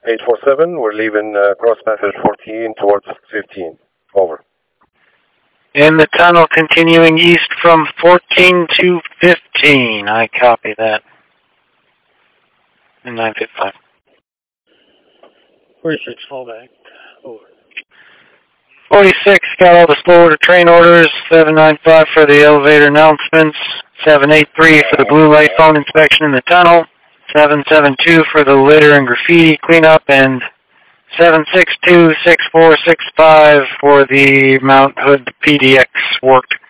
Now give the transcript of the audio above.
847, we're leaving cross passage 14 towards 15. Over. In the tunnel continuing east from 14 to 15. I copy that. And 955. 46, fallback. Over. 46, got all the slow order train orders. 795 for the elevator announcements. 783 for the blue light phone inspection in the tunnel. 772 for the litter and graffiti cleanup. And 762-6465 for the Mount Hood PDX work to